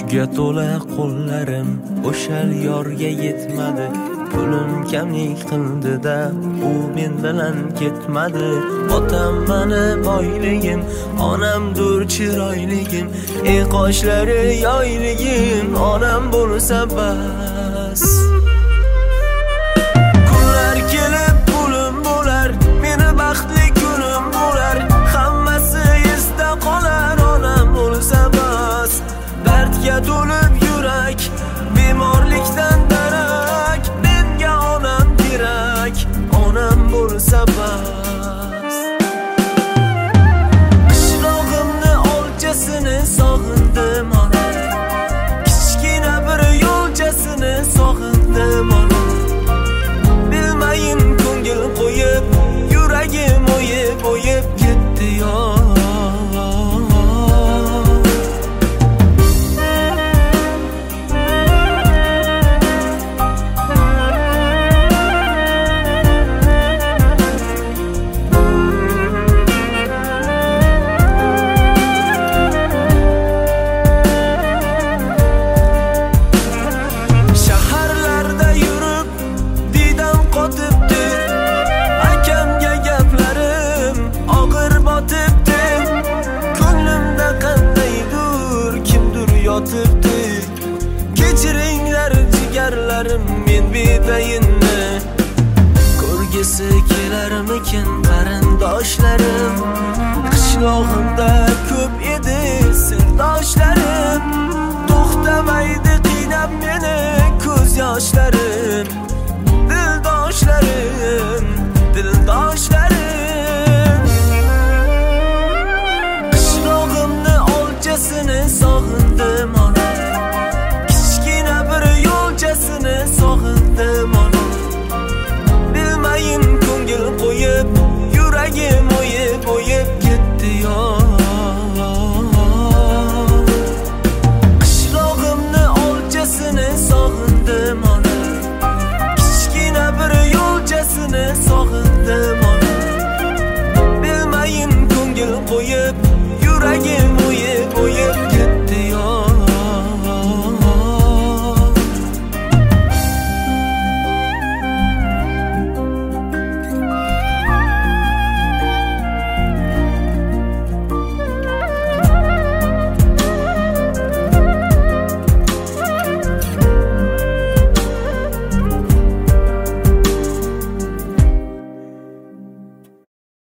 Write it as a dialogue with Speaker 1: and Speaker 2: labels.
Speaker 1: Kulga to'la qo'llarim o'shal yorga yetmadi. Pulim kamlik qildi-da, u men bilan ketmadi. Otam meni boyligim, onamdur chiroyligim, qoshlari yoyligim, onam bo'lsa bas. Kunlar kelib pulim bo'lar, meni baxtli kunim bo'lar, hammasi esda qolar, onam bo'lsa bas. Dardga to'lib yurak, bemorlikdan darak, menga onam kerak, onam bo'lsa bas. Qishlog'imni olchasini sog'indim onam, kichkina bir yo'lchasini sog'indim onam. Bilmayin ko'ngil qo'yib, yuragim o'yib ketdi yo. Kechiringlar jigarlarim men bedayinni, ko'rgisi kelarmikin qarindoshlarim. Qishlog'imda ko'p edi sirdoshlarim, to'xtamaydi qiynab meni ko'z yoshlarim.